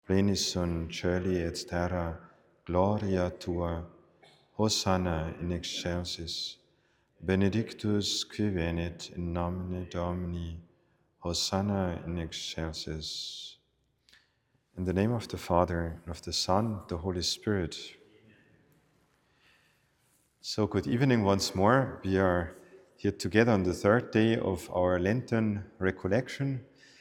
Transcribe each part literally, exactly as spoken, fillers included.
Pleni sunt celi et terra, gloria tua, Hosanna in excelsis. Benedictus qui venit in nomine Domini, Hosanna in excelsis. In the name of the Father, and of the Son, the Holy Spirit. So good evening once more. We are here together on the third day of our Lenten recollection.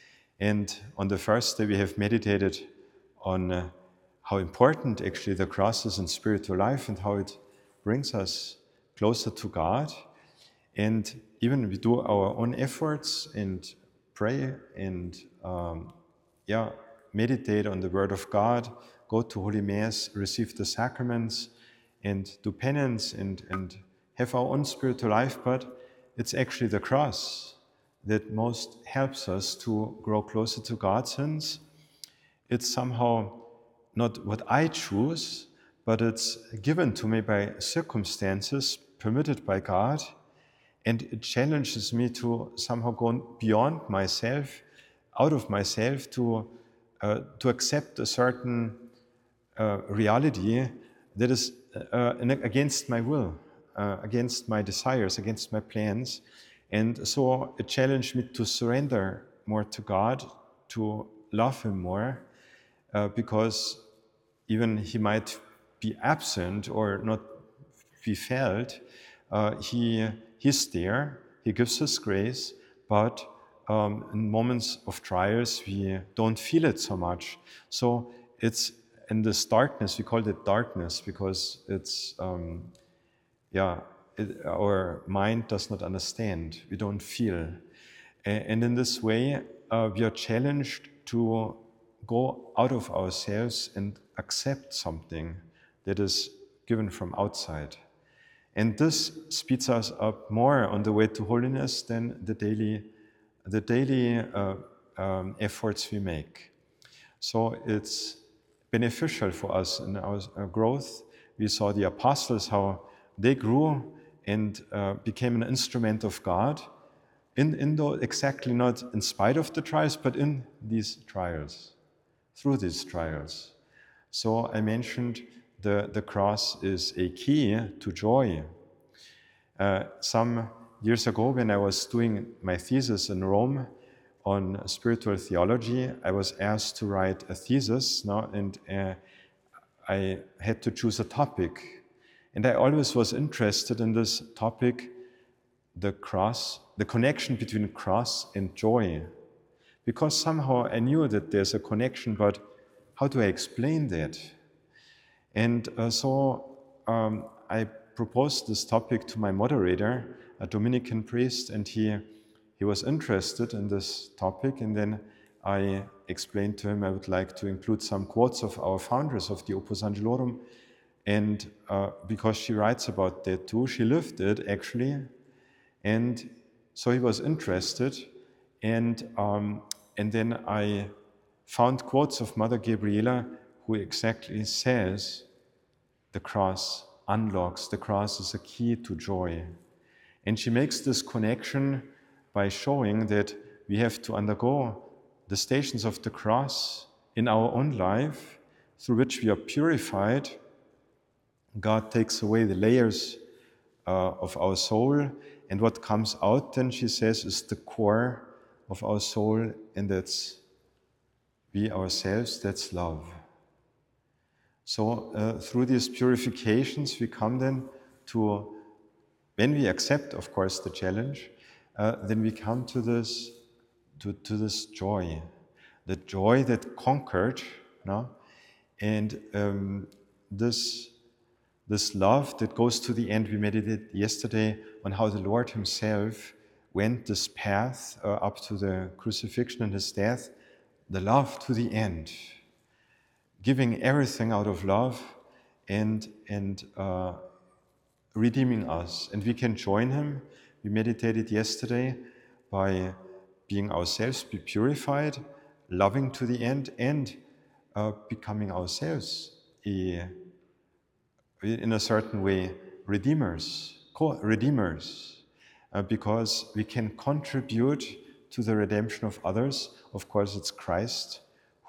And on the first day we have meditated on uh, how important actually the cross is in spiritual life and how it brings us closer to God. And even we do our own efforts and pray and um, yeah, meditate on the Word of God, go to Holy Mass, receive the sacraments, and do penance and, and have our own spiritual life, but it's actually the cross that most helps us to grow closer to God, since it's somehow not what I choose, but it's given to me by circumstances, permitted by God, and it challenges me to somehow go beyond myself, out of myself, to, uh, to accept a certain uh, reality that is uh, against my will, uh, against my desires, against my plans. And so it challenged me to surrender more to God, to love Him more, uh, because even He might be absent or not be felt, uh, He He's there, He gives us grace, but um, in moments of trials we don't feel it so much. So it's in this darkness, we call it darkness because it's, um, yeah, it, our mind does not understand, we don't feel. And in this way, uh, we are challenged to go out of ourselves and accept something that is given from outside. And this speeds us up more on the way to holiness than the daily, the daily uh, um, efforts we make. So it's beneficial for us in our, our growth. We saw the apostles, how they grew and uh, became an instrument of God, in, in the, exactly not in spite of the trials, but in these trials, through these trials. So I mentioned the, the cross is a key to joy. Uh, some years ago, when I was doing my thesis in Rome on spiritual theology, I was asked to write a thesis, no? and uh, I had to choose a topic. And I always was interested in this topic, the cross, the connection between cross and joy. Because somehow I knew that there's a connection, but how do I explain that? And uh, so um, I proposed this topic to my moderator, a Dominican priest, and he, he was interested in this topic. And then I explained to him I would like to include some quotes of our founders of the Opus Angelorum. And uh, because she writes about that too, she lived it actually. And so he was interested. And, um, and then I found quotes of Mother Gabriela who exactly says the cross unlocks, the cross is a key to joy. And she makes this connection by showing that we have to undergo the stations of the cross in our own life, through which we are purified. God takes away the layers uh, of our soul, and what comes out then, she says, is the core of our soul, and that's we ourselves, that's love. So uh, through these purifications, we come then to, when we accept, of course, the challenge, uh, then we come to this, to, to this joy, the joy that conquered, no? And um, this, this love that goes to the end. We meditated yesterday on how the Lord Himself went this path uh, up to the crucifixion and His death, the love to the end, giving everything out of love and, and uh, redeeming us. And we can join Him. We meditated yesterday by being ourselves, be purified, loving to the end, and uh, becoming ourselves, a, in a certain way, redeemers, co-redeemers, uh, because we can contribute to the redemption of others. Of course, it's Christ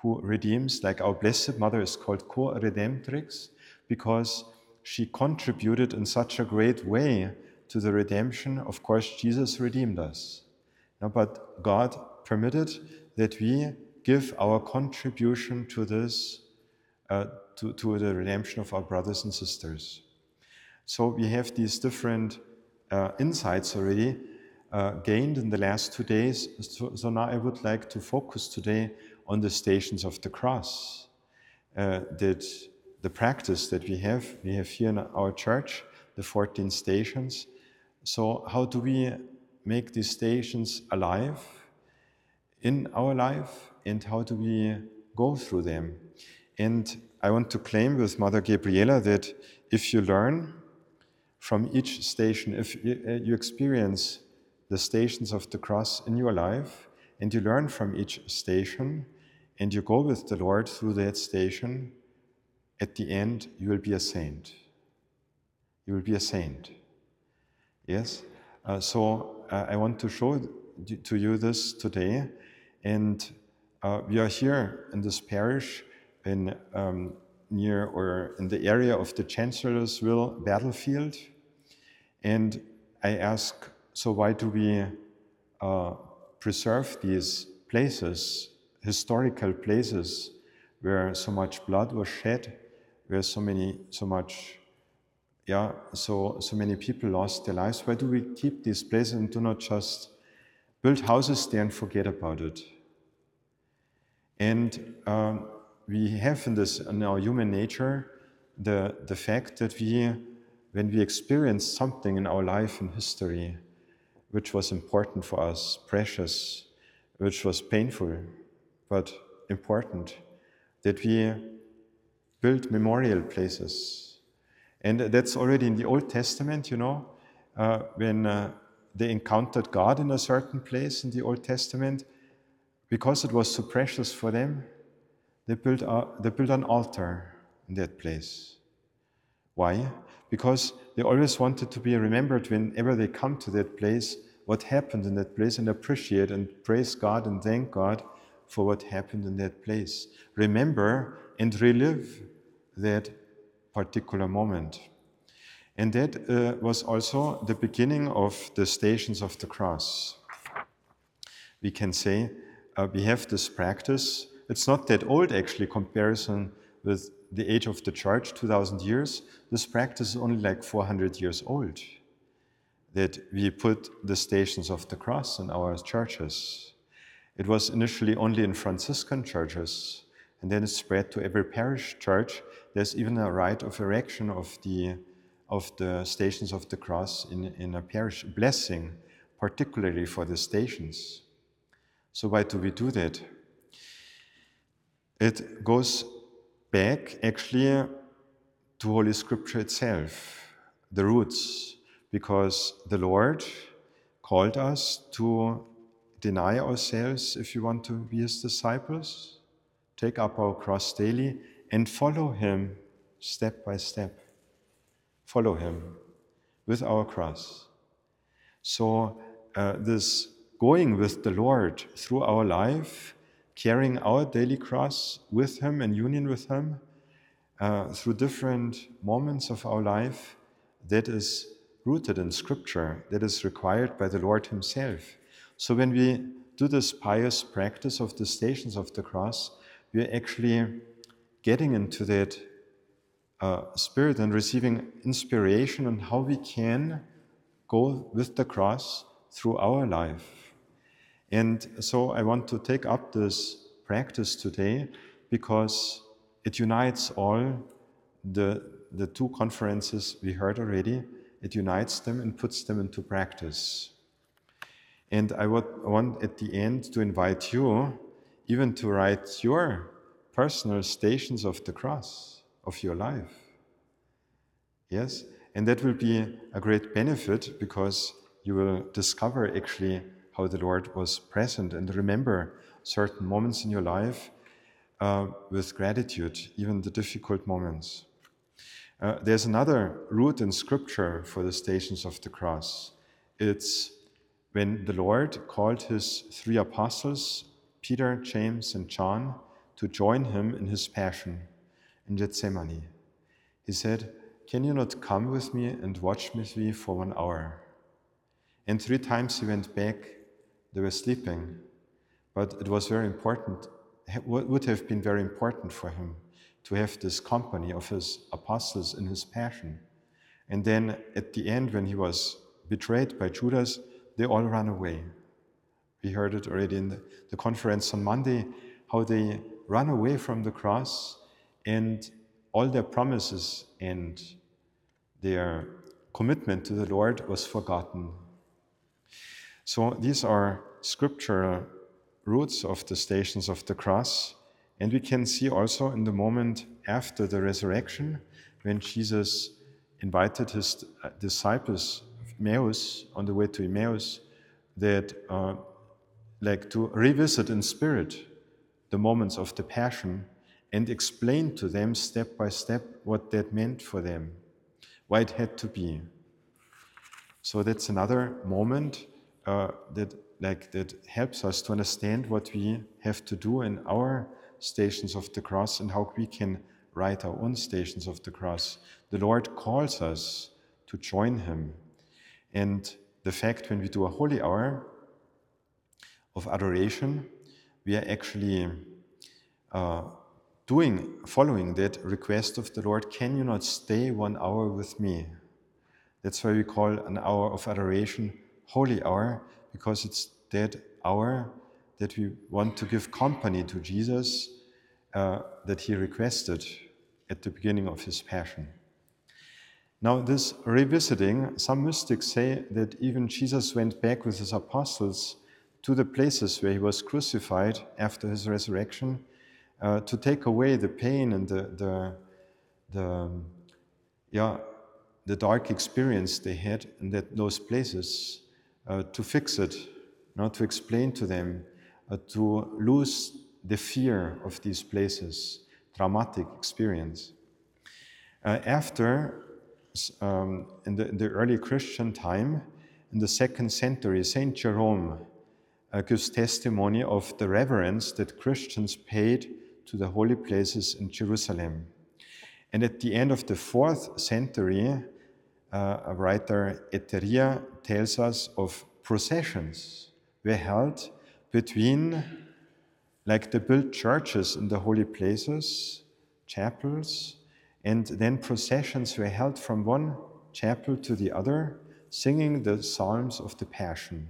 who redeems, like our Blessed Mother is called co-redemptrix, because she contributed in such a great way to the redemption. Of course, Jesus redeemed us. Now, but God permitted that we give our contribution to this, uh, to, to the redemption of our brothers and sisters. So we have these different uh, insights already uh, gained in the last two days. So, so now I would like to focus today on the Stations of the Cross. Uh, that the practice that we have, we have here in our church, the fourteen stations. So how do we make these stations alive in our life, and how do we go through them? And I want to claim with Mother Gabriela that if you learn from each station, if you experience the stations of the cross in your life, and you learn from each station, and you go with the Lord through that station, at the end you will be a saint. You will be a saint. Yes? Uh, so uh, I want to show to you this today. And uh, we are here in this parish in um, near or in the area of the Chancellorsville battlefield. And I ask, so why do we uh, preserve these places, historical places where so much blood was shed, where so many, so much, yeah, so so many people lost their lives? Why do we keep these places and do not just build houses there and forget about it? And um, we have in this, in our human nature, the the fact that we, when we experience something in our life in history, which was important for us, precious, which was painful, but important, that we build memorial places. And that's already in the Old Testament, you know, uh, when uh, they encountered God in a certain place in the Old Testament, because it was so precious for them, they built, a, they built an altar in that place. Why? Because they always wanted to be remembered whenever they come to that place, what happened in that place, and appreciate and praise God and thank God for what happened in that place. Remember and relive that particular moment. And that uh, was also the beginning of the Stations of the Cross. We can say uh, we have this practice. It's not that old, actually, comparison with the age of the Church, two thousand years. This practice is only like four hundred years old, that we put the Stations of the Cross in our churches. It was initially only in Franciscan churches, and then it spread to every parish church. There's even a rite of erection of the, of the Stations of the Cross in, in a parish blessing, particularly for the stations. So why do we do that? It goes back, actually, to Holy Scripture itself, the roots, because the Lord called us to deny ourselves if you want to be His disciples, take up our cross daily, and follow Him step by step. Follow Him with our cross. So uh, this going with the Lord through our life, carrying our daily cross with Him and union with Him uh, through different moments of our life, that is rooted in Scripture, that is required by the Lord Himself. So when we do this pious practice of the Stations of the Cross, we are actually getting into that uh, spirit and receiving inspiration on how we can go with the cross through our life. And so I want to take up this practice today because it unites all the, the two conferences we heard already. It unites them and puts them into practice. And I would want at the end to invite you even to write your personal Stations of the Cross of your life. Yes? And that will be a great benefit because you will discover actually how the Lord was present and remember certain moments in your life uh, with gratitude, even the difficult moments. Uh, there's another route in Scripture for the Stations of the Cross. It's when the Lord called His three apostles, Peter, James, and John, to join him in his passion in Gethsemane. He said, "Can you not come with me and watch with me for one hour?" And three times he went back. They were sleeping, but it was very important, would have been very important for him to have this company of his apostles in his passion. And then at the end, when he was betrayed by Judas, they all ran away. We heard it already in the, the conference on Monday, how they ran away from the cross and all their promises and their commitment to the Lord was forgotten. So these are scriptural roots of the Stations of the Cross. And we can see also in the moment after the resurrection, when Jesus invited his disciples, Emmaus, on the way to Emmaus, that uh, like to revisit in spirit the moments of the Passion and explain to them step by step what that meant for them, why it had to be. So that's another moment uh, that like that helps us to understand what we have to do in our Stations of the Cross and how we can write our own Stations of the Cross. The Lord calls us to join him. And the fact when we do a holy hour of adoration, we are actually uh, doing, following that request of the Lord, "Can you not stay one hour with me?" That's why we call an hour of adoration holy hour, because it's that hour that we want to give company to Jesus uh, that he requested at the beginning of his Passion. Now, this revisiting, some mystics say that even Jesus went back with his apostles to the places where he was crucified after his resurrection uh, to take away the pain and the, the, the, yeah, the dark experience they had in that, those places, uh, to fix it, not to explain to them, uh, to lose the fear of these places, traumatic experience. Uh, after, um, in, the, in the early Christian time, in the second century, Saint Jerome uh, gives testimony of the reverence that Christians paid to the holy places in Jerusalem. And at the end of the fourth century, uh, a writer, Eteria, tells us of processions were held between, like they built churches in the holy places, chapels, and then processions were held from one chapel to the other, singing the Psalms of the Passion.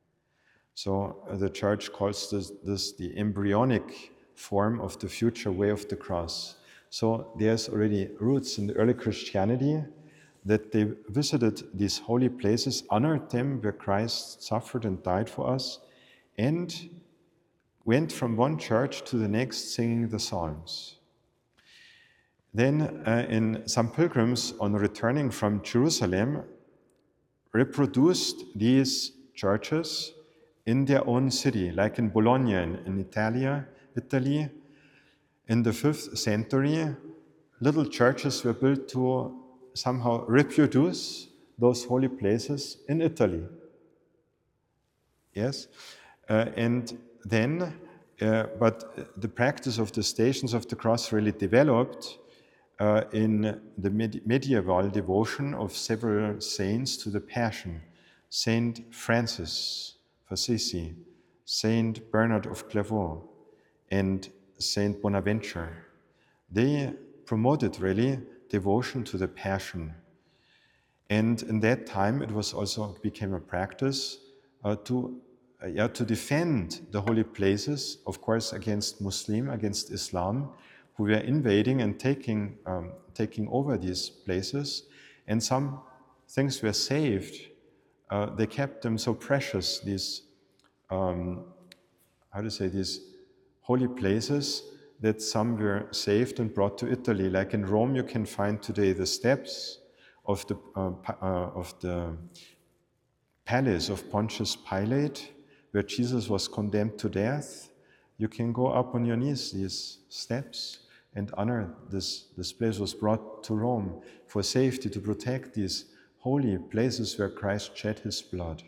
So uh, the Church calls this, this the embryonic form of the future way of the cross. So there's already roots in the early Christianity that they visited these holy places, honored them where Christ suffered and died for us, and went from one church to the next singing the Psalms. Then uh, in some pilgrims on returning from Jerusalem reproduced these churches in their own city, like in Bologna in, in Italia, Italy. In the fifth century, little churches were built to somehow reproduce those holy places in Italy. Yes? Uh, and then, uh, but the practice of the Stations of the Cross really developed uh, in the med- medieval devotion of several saints to the Passion. Saint Francis of Assisi, Saint Bernard of Clairvaux, and Saint Bonaventure. They promoted really devotion to the Passion. And in that time, it was also became a practice uh, to, uh, yeah, to defend the holy places, of course, against Muslim, against Islam, who were invading and taking, um, taking over these places. And some things were saved. Uh, they kept them so precious, these, um, how to say, these holy places, that some were saved and brought to Italy. Like in Rome, you can find today the steps of the, uh, uh, of the palace of Pontius Pilate, where Jesus was condemned to death. You can go up on your knees, these steps, and honor this. This place was brought to Rome for safety, to protect these holy places where Christ shed his blood.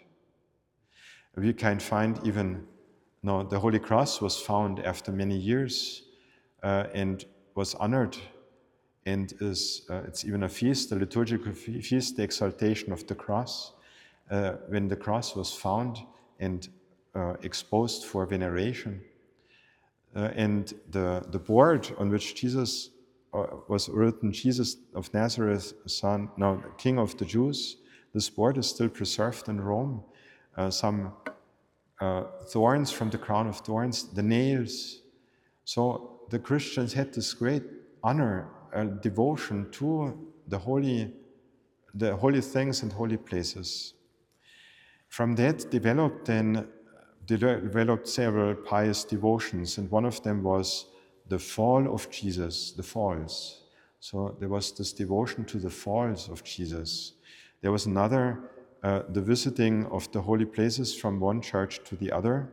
We can find even, no, the Holy Cross was found after many years uh, and was honored, and is uh, it's even a feast, a liturgical fe- feast, the exaltation of the cross, uh, when the cross was found and uh, exposed for veneration. Uh, and the, the board on which Jesus uh, was written, Jesus of Nazareth, son, now King of the Jews, this board is still preserved in Rome. Uh, some uh, thorns from the crown of thorns, the nails. So the Christians had this great honor, uh, devotion to the holy, the holy things and holy places. From that developed then developed several pious devotions, and one of them was the fall of Jesus, the falls. So there was this devotion to the falls of Jesus. There was another, uh, the visiting of the holy places from one church to the other.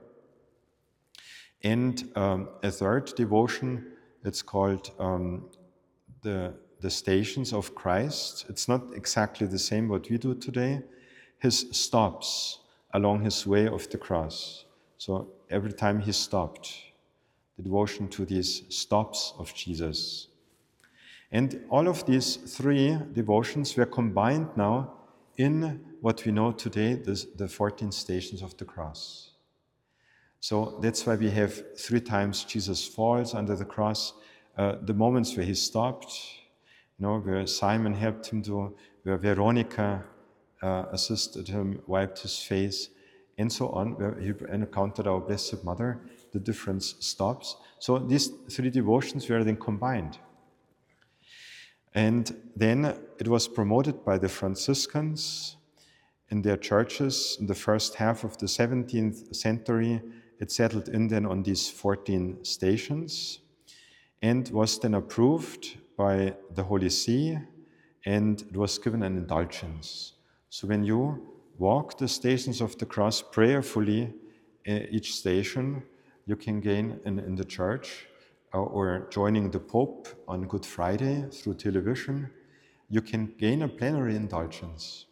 And um, a third devotion, it's called um, the, the Stations of Christ. It's not exactly the same what we do today. His stops along his way of the cross. So every time he stopped, the devotion to these stops of Jesus. And all of these three devotions were combined now in what we know today, this, the fourteen Stations of the Cross. So that's why we have three times Jesus falls under the cross, uh, the moments where he stopped, you know, where Simon helped him to, where Veronica uh, assisted him, wiped his face, and so on, where he encountered our Blessed Mother, the different stops. So these three devotions were then combined. And then it was promoted by the Franciscans in their churches in the first half of the seventeenth century. It settled in then on these fourteen stations and was then approved by the Holy See, and it was given an indulgence. So when you walk the Stations of the Cross prayerfully, each station, you can gain in, in the church, uh, or joining the Pope on Good Friday through television, you can gain a plenary indulgence.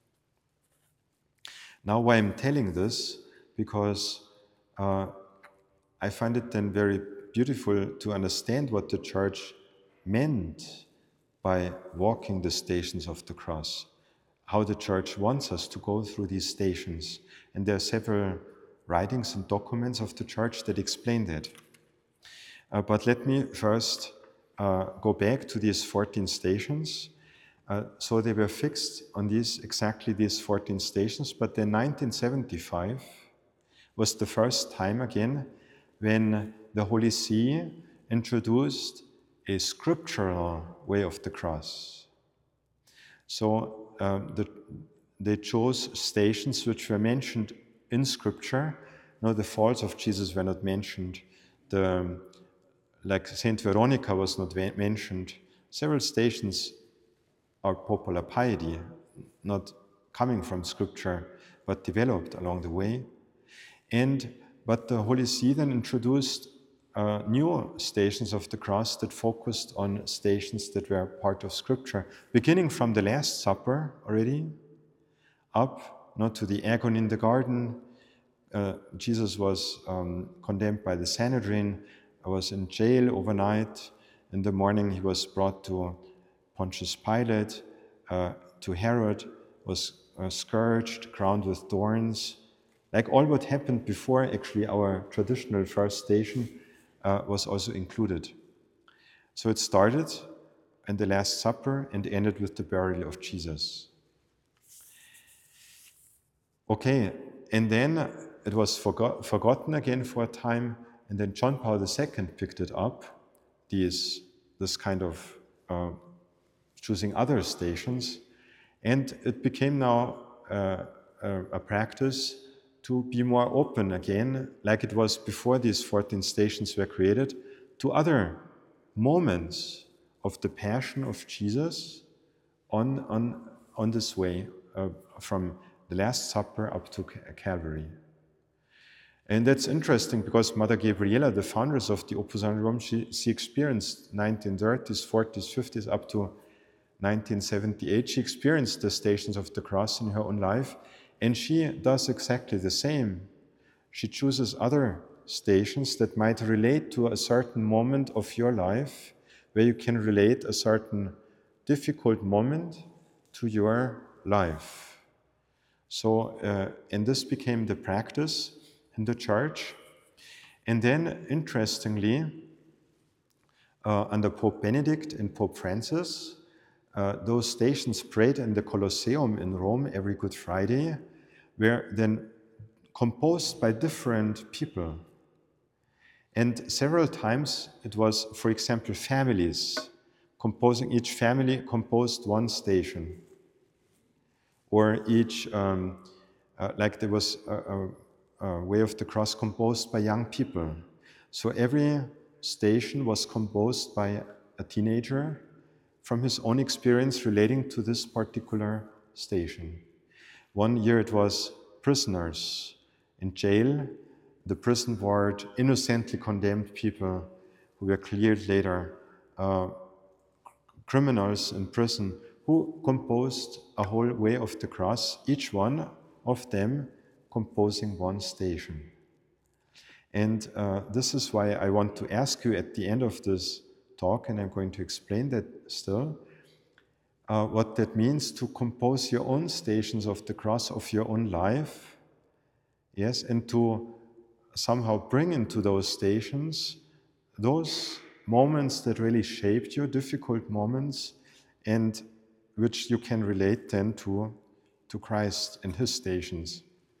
Now why I'm telling this, because uh, I find it then very beautiful to understand what the Church meant by walking the Stations of the Cross, how the Church wants us to go through these stations. And there are several writings and documents of the Church that explain that. Uh, but let me first uh, go back to these fourteen stations. Uh, so they were fixed on these exactly these fourteen stations, but then nineteen seventy-five was the first time again when the Holy See introduced a scriptural way of the cross. So um, the, they chose stations which were mentioned in Scripture. No, the falls of Jesus were not mentioned. The, like Saint Veronica was not mentioned. Several stations are popular piety, not coming from Scripture, but developed along the way. And but the Holy See then introduced uh, new stations of the cross that focused on stations that were part of Scripture, beginning from the Last Supper already, up not to the agony in the garden. Uh, Jesus was um, condemned by the Sanhedrin, was in jail overnight. In the morning he was brought to Pontius Pilate, uh, to Herod, was uh, scourged, crowned with thorns. Like all what happened before, actually, our traditional first station uh, was also included. So it started in the Last Supper and ended with the burial of Jesus. Okay, and then it was forgot, forgotten again for a time, and then John Paul the Second picked it up, these, this kind of uh, choosing other stations, and it became now uh, a, a practice to be more open again, like it was before these fourteen stations were created, to other moments of the Passion of Jesus on, on, on this way uh, from the Last Supper up to Calvary. And that's interesting because Mother Gabriela, the foundress of the Opus Rome, she, she experienced nineteen thirties, forties, fifties up to nineteen seventy-eight. She experienced the Stations of the Cross in her own life, and she does exactly the same. She chooses other stations that might relate to a certain moment of your life, where you can relate a certain difficult moment to your life. So, uh, and this became the practice in the church. And then, interestingly, uh, under Pope Benedict and Pope Francis, uh, those stations prayed in the Colosseum in Rome every Good Friday were then composed by different people. And several times it was, for example, families composing, each family composed one station. Or each, um, uh, like there was a, a, a Way of the Cross composed by young people. So every station was composed by a teenager from his own experience relating to this particular station. One year it was prisoners in jail, the prison ward, innocently condemned people who were cleared later, uh, criminals in prison, who composed a whole Way of the Cross, each one of them composing one station. And uh, this is why I want to ask you at the end of this talk, and I'm going to explain that still, uh, what that means to compose your own stations of the cross of your own life, yes, and to somehow bring into those stations those moments that really shaped you, difficult moments, and which you can relate then to, to Christ and his stations.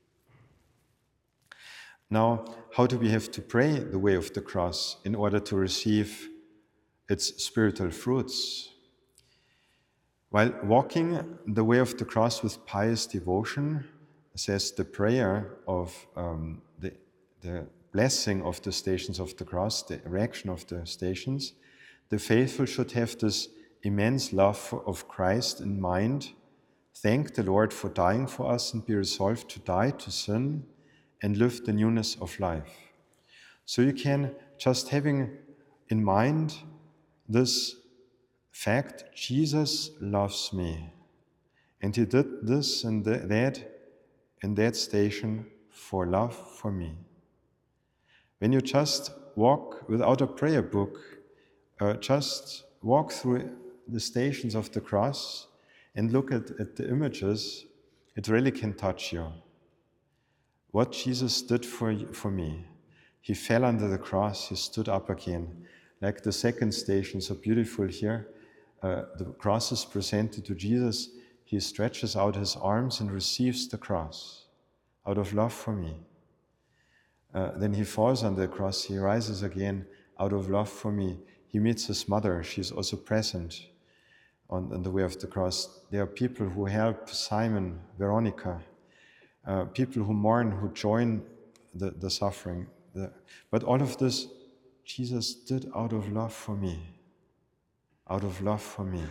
Now, how do we have to pray the Way of the Cross in order to receive its spiritual fruits? While walking the Way of the Cross with pious devotion, says the prayer of um, the, the blessing of the stations of the cross, the erection of the stations, the faithful should have this immense love for, of Christ in mind, thank the Lord for dying for us, and be resolved to die to sin and live the newness of life. So you can, just having in mind this fact, Jesus loves me, and he did this and that in that station for love for me. When you just walk without a prayer book, uh, just walk through the stations of the cross and look at, at the images, it really can touch you. What Jesus did for, for me. He fell under the cross, he stood up again. Like the second station, so beautiful here, uh, the cross is presented to Jesus. He stretches out his arms and receives the cross out of love for me. Uh, then he falls on the cross, he rises again out of love for me. He meets his mother, she's also present on, on the Way of the Cross. There are people who help Simon, Veronica, uh, people who mourn, who join the, the suffering. The, but all of this, Jesus did out of love for me, out of love for me.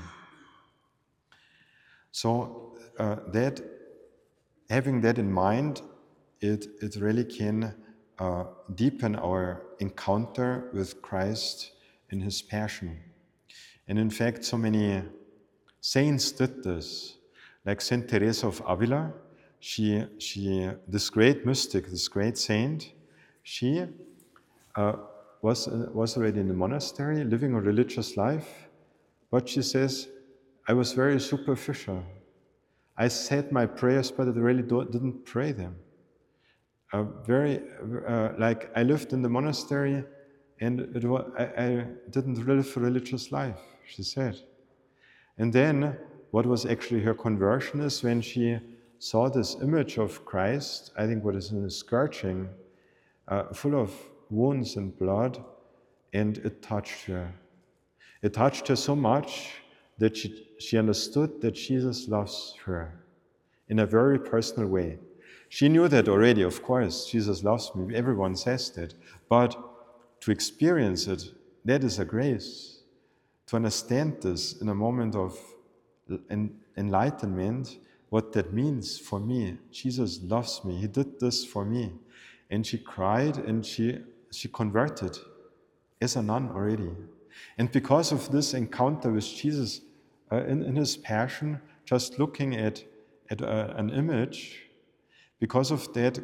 So uh, that, having that in mind, it, it really can Uh, deepen our encounter with Christ in his passion. And in fact, so many saints did this. Like Saint Teresa of Avila, she, she, this great mystic, this great saint, she uh, was, uh, was already in the monastery, living a religious life, but she says, I was very superficial. I said my prayers, but I really didn't pray them. Uh, very, uh, like I lived in the monastery and it was, I, I didn't live a religious life, she said. And then what was actually her conversion is when she saw this image of Christ, I think what is in the scourging, uh, full of wounds and blood, and it touched her. It touched her so much that she, she understood that Jesus loves her in a very personal way. She knew that already, of course, Jesus loves me, everyone says that. But to experience it, that is a grace. To understand this in a moment of enlightenment, what that means for me. Jesus loves me, he did this for me. And she cried and she, she converted as a nun already. And because of this encounter with Jesus uh, in, in his passion, just looking at, at uh, an image, because of that,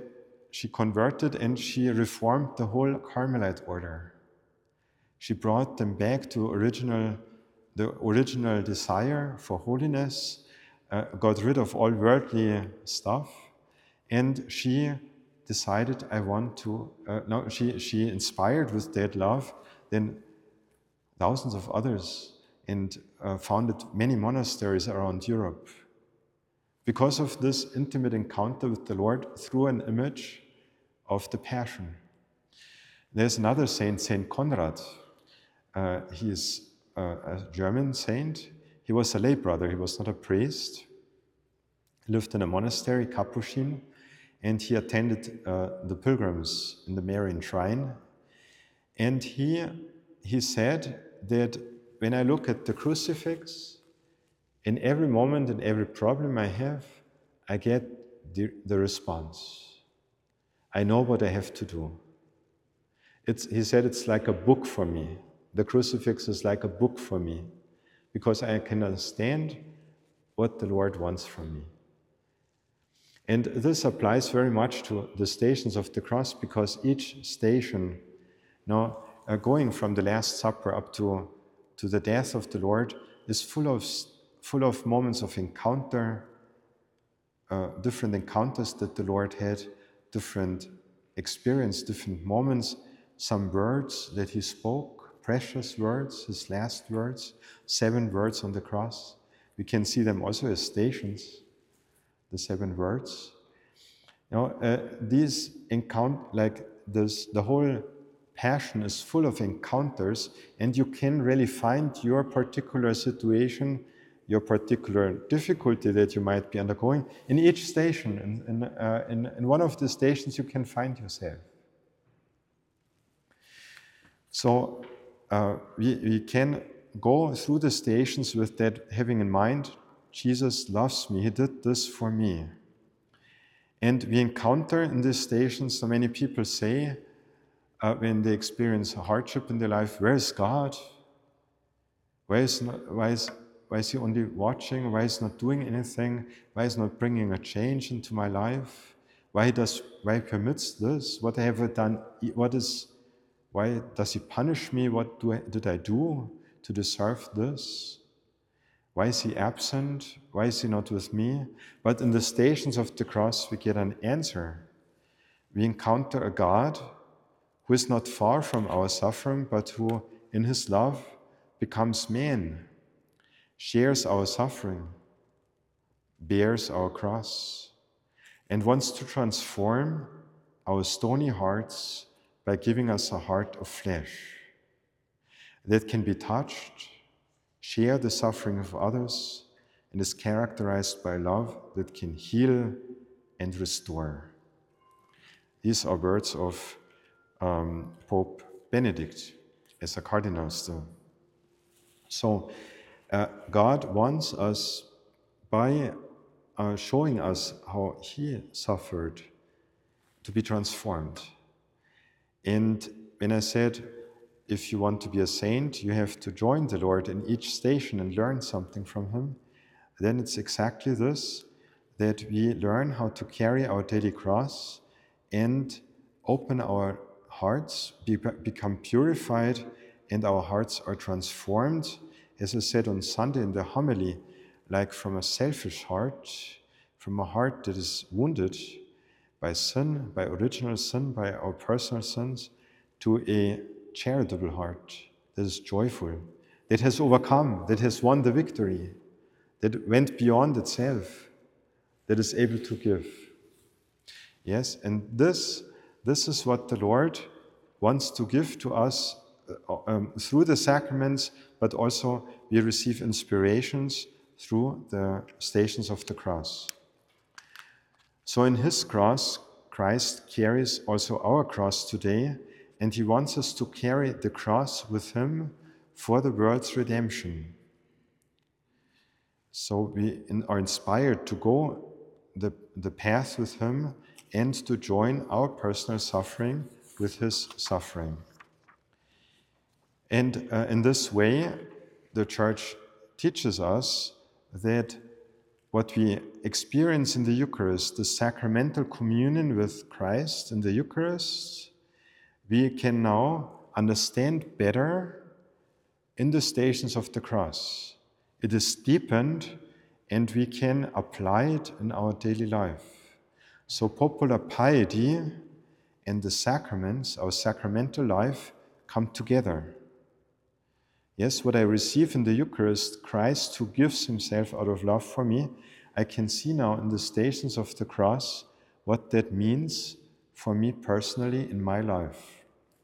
she converted and she reformed the whole Carmelite order. She brought them back to original, the original desire for holiness, uh, got rid of all worldly stuff, and she decided, I want to, uh, no, she, she inspired with that love then thousands of others and uh, founded many monasteries around Europe. Because of this intimate encounter with the Lord through an image of the Passion. There's another saint, Saint Conrad. Uh, he is a, a German saint. He was a lay brother, he was not a priest. He lived in a monastery, Capuchin, and he attended uh, the pilgrims in the Marian shrine. And he, he said that when I look at the crucifix, in every moment and every problem I have, I get the, the response. I know what I have to do. It's, he said it's like a book for me. The crucifix is like a book for me because I can understand what the Lord wants from me. And this applies very much to the stations of the cross because each station, now uh, going from the Last Supper up to, to the death of the Lord, is full of, full of moments of encounter, uh, different encounters that the Lord had, different experience, different moments, some words that he spoke, precious words, his last words, seven words on the cross. We can see them also as stations, the seven words. Now, uh, these encounter, like this, the whole Passion is full of encounters, and you can really find your particular situation, your particular difficulty that you might be undergoing in each station. In, in, uh, in, in one of the stations, you can find yourself. So uh, we, we can go through the stations with that having in mind, Jesus loves me, he did this for me. And we encounter in these stations, so many people say, uh, when they experience a hardship in their life, where is God? Why is, not, why, is, why is he only watching? Why is he not doing anything? Why is he not bringing a change into my life? Why does why permits this? What have I done? What is, why does he punish me? What do I, did I do to deserve this? Why is he absent? Why is he not with me? But in the stations of the cross, we get an answer. We encounter a God who is not far from our suffering, but who, in his love, becomes man, shares our suffering, bears our cross, and wants to transform our stony hearts by giving us a heart of flesh that can be touched, share the suffering of others, and is characterized by love that can heal and restore. These are words of um, Pope Benedict as a cardinal still. So uh, God wants us, by uh, showing us how he suffered, to be transformed. And when I said, if you want to be a saint, you have to join the Lord in each station and learn something from him, then it's exactly this, that we learn how to carry our daily cross and open our hearts, be, become purified, and our hearts are transformed, as I said on Sunday in the homily, like from a selfish heart, from a heart that is wounded by sin, by original sin, by our personal sins, to a charitable heart that is joyful, that has overcome, that has won the victory, that went beyond itself, that is able to give. Yes, and this, this is what the Lord wants to give to us um, through the sacraments, but also we receive inspirations through the stations of the cross. So in his cross, Christ carries also our cross today, and he wants us to carry the cross with him for the world's redemption. So we are inspired to go the, the path with him and to join our personal suffering with his suffering. And uh, in this way, the Church teaches us that what we experience in the Eucharist, the sacramental communion with Christ in the Eucharist, we can now understand better in the Stations of the Cross. It is deepened and we can apply it in our daily life. So popular piety and the sacraments, our sacramental life, come together. Yes, what I receive in the Eucharist, Christ who gives himself out of love for me, I can see now in the Stations of the Cross what that means for me personally in my life.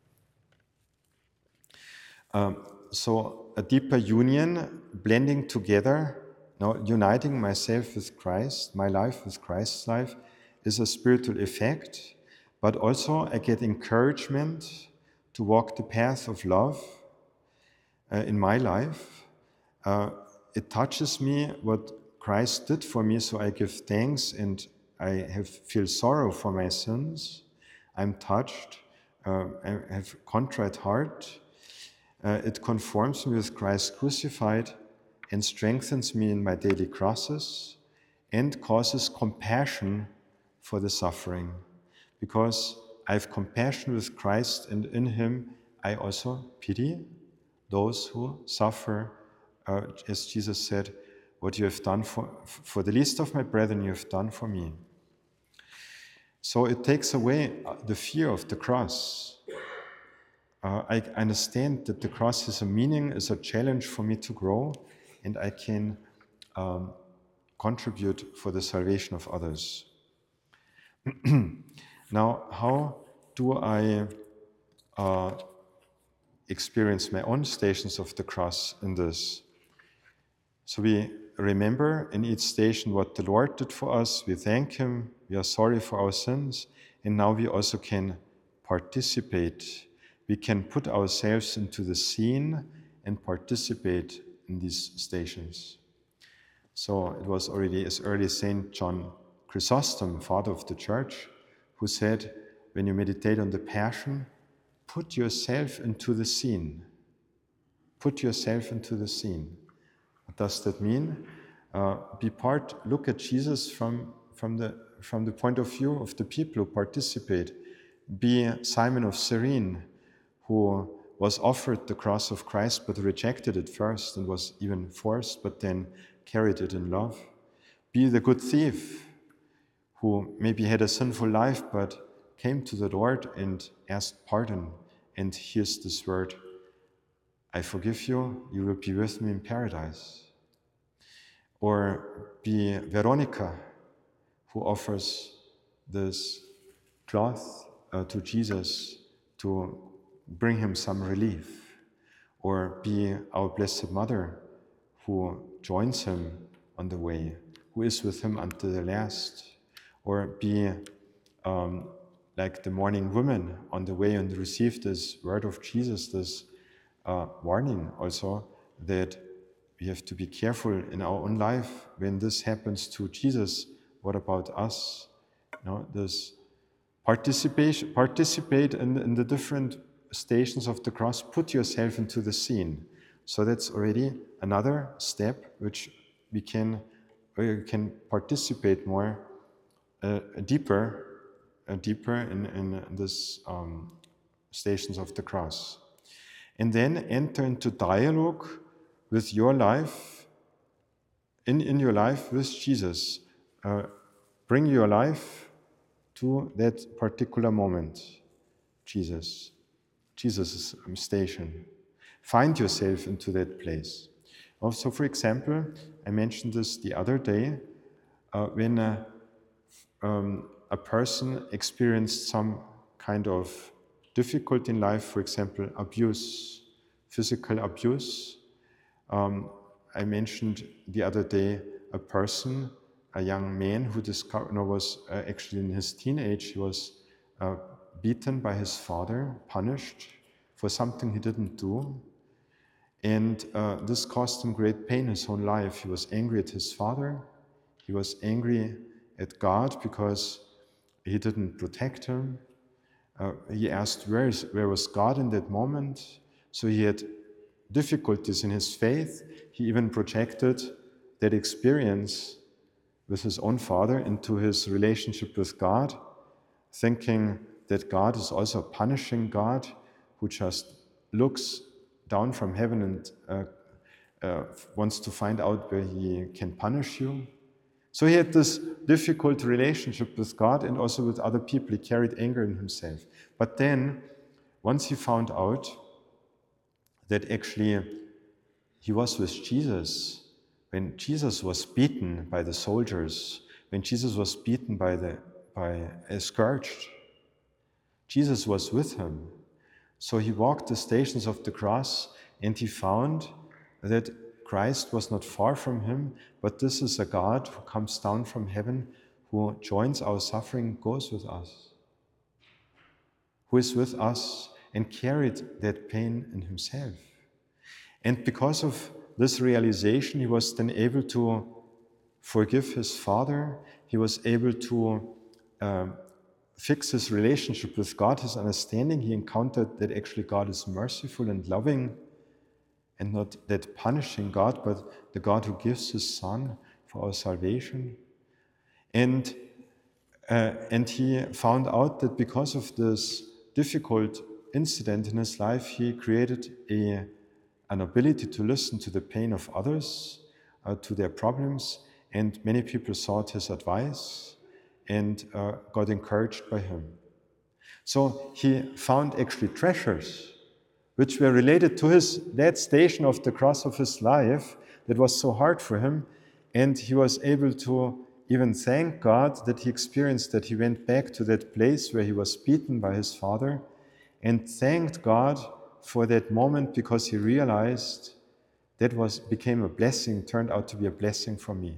Um, so a deeper union, blending together, now uniting myself with Christ, my life with Christ's life, is a spiritual effect, but also I get encouragement to walk the path of love uh, in my life. Uh, it touches me what Christ did for me, so I give thanks and I have feel sorrow for my sins. I'm touched, uh, I have contrite heart. Uh, it conforms me with Christ crucified and strengthens me in my daily crosses and causes compassion for the suffering. Because I have compassion with Christ and in him I also pity those who suffer, uh, as Jesus said, what you have done for, for the least of my brethren you have done for me. So it takes away the fear of the cross. Uh, I understand that the cross has a meaning, is a challenge for me to grow, and I can um, contribute for the salvation of others. Now, how do I uh, experience my own Stations of the Cross in this? So we remember in each station what the Lord did for us, we thank him, we are sorry for our sins, and now we also can participate. We can put ourselves into the scene and participate in these stations. So it was already as early as Saint John Chrysostom, father of the church, who said, when you meditate on the Passion, put yourself into the scene. Put yourself into the scene. What does that mean? Uh, be part, look at Jesus from, from, the, from the point of view of the people who participate. Be Simon of Cyrene, who was offered the cross of Christ but rejected it first and was even forced, but then carried it in love. Be the good thief, who maybe had a sinful life but came to the Lord and asked pardon and hears this word, I forgive you, you will be with me in paradise. Or be Veronica, who offers this cloth uh, to Jesus to bring him some relief. Or be our Blessed Mother, who joins him on the way, who is with him until the last. Or be um, like the mourning woman on the way and receive this word of Jesus, this uh, warning also that we have to be careful in our own life when this happens to Jesus. What about us? You know, this participation, participate in, in the different stations of the cross. Put yourself into the scene. So that's already another step which we can, where you can participate more, uh, deeper, uh, deeper in, in this um, stations of the cross. And then enter into dialogue with your life, in, in your life with Jesus. Uh, bring your life to that particular moment, Jesus, Jesus' station. Find yourself into that place. Also, for example, I mentioned this the other day, uh, when a, um, a person experienced some kind of difficulty in life, for example, abuse, physical abuse. Um, I mentioned the other day a person, a young man who discovered, no, was uh, actually in his teenage, he was uh, beaten by his father, punished for something he didn't do. And uh, this caused him great pain his whole life. He was angry at his father. He was angry at God because he didn't protect him. Uh, he asked, where, is, where was God in that moment? So he had difficulties in his faith. He even projected that experience with his own father into his relationship with God, thinking that God is also a punishing God who just looks down from heaven and uh, uh, wants to find out where he can punish you. So he had this difficult relationship with God and also with other people. He carried anger in himself. But then, once he found out that actually he was with Jesus, when Jesus was beaten by the soldiers, when Jesus was beaten by the by uh, scourged, Jesus was with him. So he walked the stations of the cross and he found that Christ was not far from him, but this is a God who comes down from heaven, who joins our suffering, goes with us, who is with us and carried that pain in himself. And because of this realization, he was then able to forgive his father. He was able to um, fix his relationship with God, his understanding. He encountered that actually God is merciful and loving, and not that punishing God, but the God who gives his Son for our salvation. And, uh, and he found out that because of this difficult incident in his life, he created a, an ability to listen to the pain of others, uh, to their problems, and many people sought his advice and uh, got encouraged by him. So he found actually treasures which were related to his that station of the cross of his life that was so hard for him, and he was able to even thank God that he experienced that he went back to that place where he was beaten by his father, and thanked God for that moment because he realized that was became a blessing, turned out to be a blessing for me.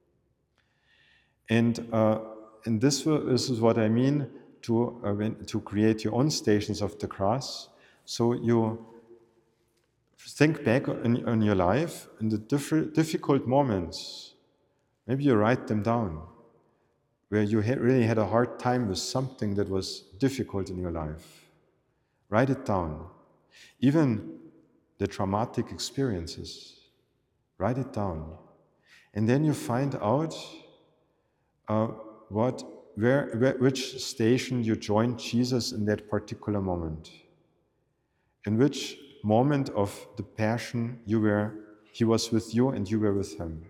And uh, and this, this is what I mean to uh, when, to create your own stations of the cross. So you think back on, on your life and the diff- difficult moments. Maybe you write them down, where you ha- really had a hard time with something that was difficult in your life. Write it down. Even the traumatic experiences, write it down. And then you find out uh, what, where, where, which station you joined Jesus in that particular moment. In which moment of the passion you were, he was with you and you were with him.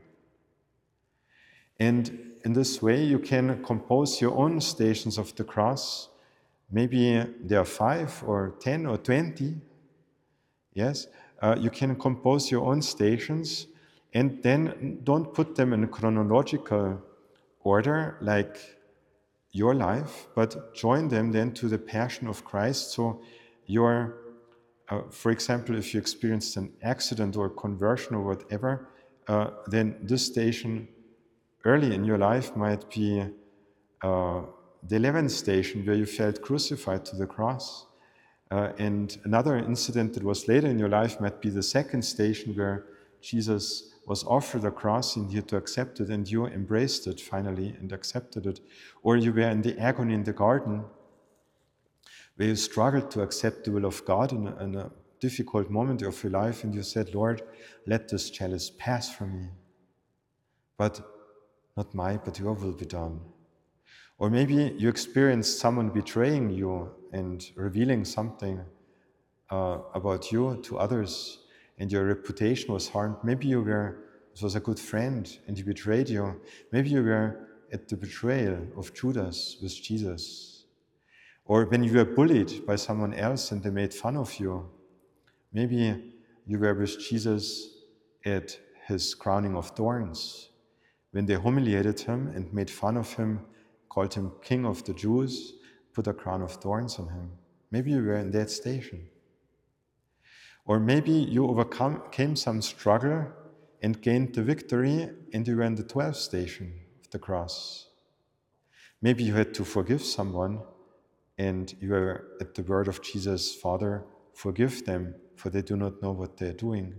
And in this way you can compose your own stations of the cross. Maybe there are five or ten or twenty. Yes, uh, you can compose your own stations, and then don't put them in a chronological order like your life, but join them then to the passion of Christ. So your Uh, for example, if you experienced an accident or conversion or whatever, uh, then this station early in your life might be uh, the eleventh station where you felt crucified to the cross. Uh, and another incident that was later in your life might be the second station where Jesus was offered a cross and you had to accept it, and you embraced it finally and accepted it. Or you were in the agony in the garden, where you struggled to accept the will of God in a, in a difficult moment of your life, and you said, Lord, let this chalice pass from me. But not my, but your will be done. Or maybe you experienced someone betraying you and revealing something uh, about you to others, and your reputation was harmed. Maybe you were, this was a good friend, and he betrayed you. Maybe you were at the betrayal of Judas with Jesus. Or when you were bullied by someone else and they made fun of you. Maybe you were with Jesus at his crowning of thorns, when they humiliated him and made fun of him, called him King of the Jews, put a crown of thorns on him. Maybe you were in that station. Or maybe you overcame some struggle and gained the victory, and you were in the twelfth station of the cross. Maybe you had to forgive someone, and you are at the word of Jesus, Father, forgive them, for they do not know what they're doing.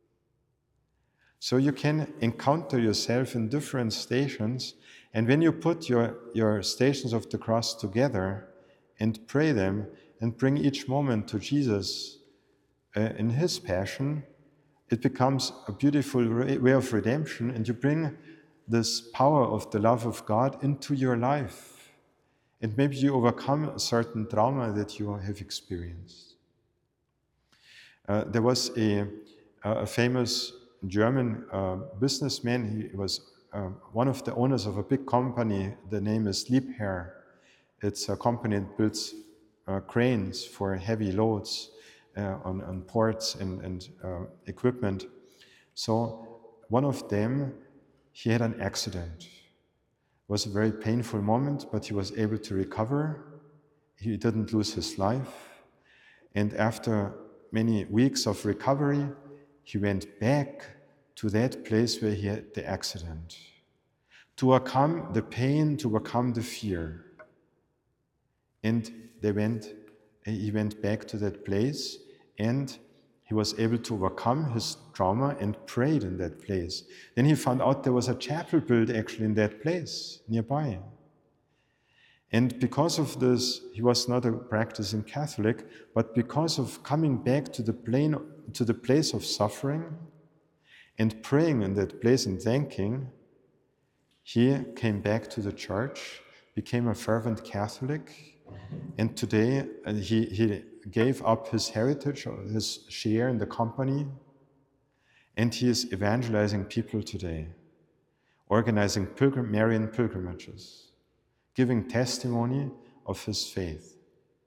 So you can encounter yourself in different stations, and when you put your, your stations of the cross together and pray them and bring each moment to Jesus uh, in his passion, it becomes a beautiful way of redemption, and you bring this power of the love of God into your life. And maybe you overcome a certain trauma that you have experienced. Uh, there was a, a famous German uh, businessman. He was uh, one of the owners of a big company. The name is Liebherr. It's a company that builds uh, cranes for heavy loads uh, on, on ports and, and uh, equipment. So one of them, he had an accident. It was a very painful moment, but he was able to recover. He didn't lose his life. And after many weeks of recovery, he went back to that place where he had the accident, to overcome the pain, to overcome the fear. And they went, he went back to that place, and he was able to overcome his trauma and prayed in that place. Then he found out there was a chapel built actually in that place nearby. And because of this, he was not a practicing Catholic, but because of coming back to the plane, to the place of suffering and praying in that place and thanking, he came back to the church, became a fervent Catholic, and today uh, he, he gave up his heritage, or his share in the company, and he is evangelizing people today, organizing pilgrim, Marian pilgrimages, giving testimony of his faith.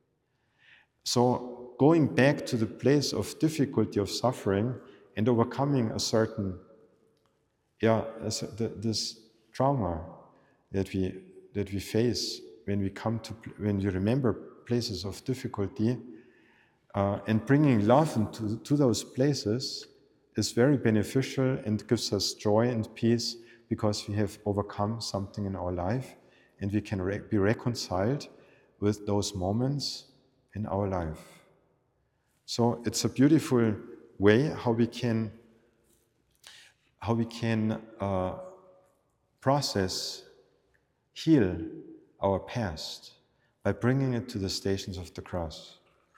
So going back to the place of difficulty, of suffering, and overcoming a certain, yeah, this trauma that we that we face when we come to, when we remember places of difficulty, uh, and bringing love into to those places is very beneficial and gives us joy and peace, because we have overcome something in our life, and we can re- be reconciled with those moments in our life. So it's a beautiful way how we can how we can uh, process, heal our past by bringing it to the stations of the cross.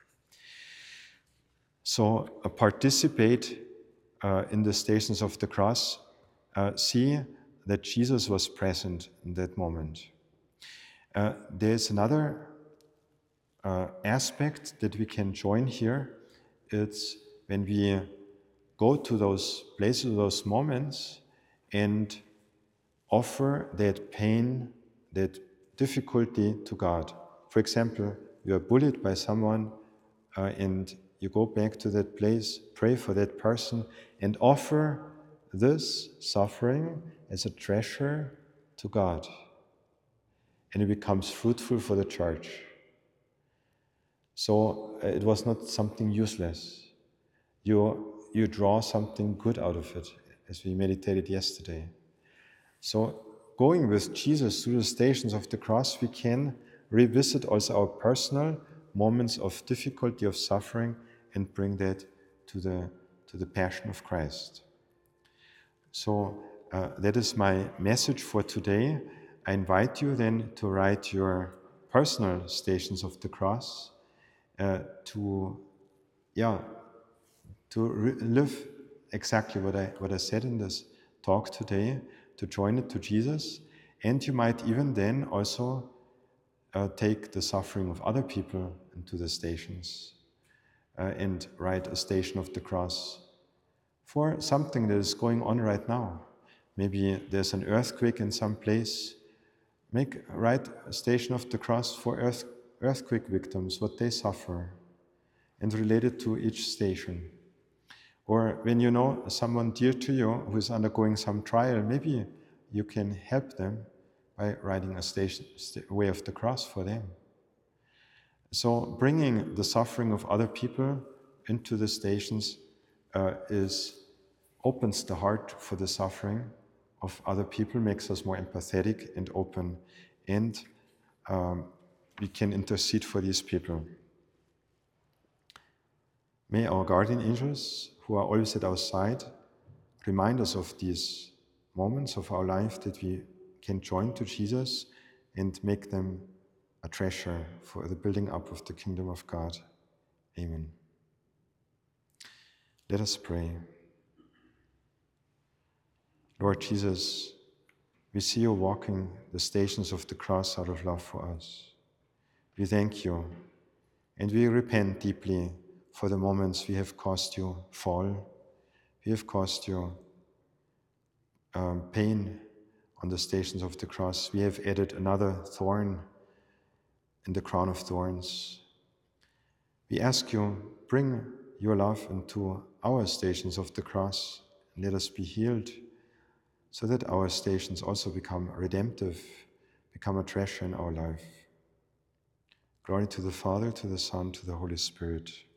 So uh, participate uh, in the stations of the cross. Uh, see that Jesus was present in that moment. Uh, there's another uh, aspect that we can join here. It's when we go to those places, those moments, and offer that pain, that difficulty to God. For example, you are bullied by someone uh, and you go back to that place, pray for that person, and offer this suffering as a treasure to God. And it becomes fruitful for the church. So uh, it was not something useless. You, you draw something good out of it, as we meditated yesterday. So going with Jesus through the stations of the cross, we can revisit also our personal moments of difficulty, of suffering, and bring that to the, to the passion of Christ. So uh, that is my message for today. I invite you then to write your personal stations of the cross, uh, to, yeah, to re- live exactly what I, what I said in this talk today, to join it to Jesus. And you might even then also uh, take the suffering of other people into the stations uh, and write a station of the cross for something that is going on right now. Maybe there's an earthquake in some place. Make, write a station of the cross for earth, earthquake victims, what they suffer, and relate it to each station. Or when you know someone dear to you who is undergoing some trial, maybe you can help them by writing a station, st- way of the cross for them. So bringing the suffering of other people into the stations uh, is opens the heart for the suffering of other people, makes us more empathetic and open, and um, we can intercede for these people. May our guardian angels, who are always at our side, remind us of these moments of our life that we can join to Jesus and make them a treasure for the building up of the kingdom of God. Amen. Let us pray. Lord Jesus, We see you walking the stations of the cross out of love for us. We thank you, and we repent deeply for the moments we have caused you fall, we have caused you um, pain on the stations of the cross. We have added another thorn in the crown of thorns. We ask you, bring your love into our stations of the cross, and let us be healed, so that our stations also become redemptive, become a treasure in our life. Glory to the Father, to the Son, to the Holy Spirit.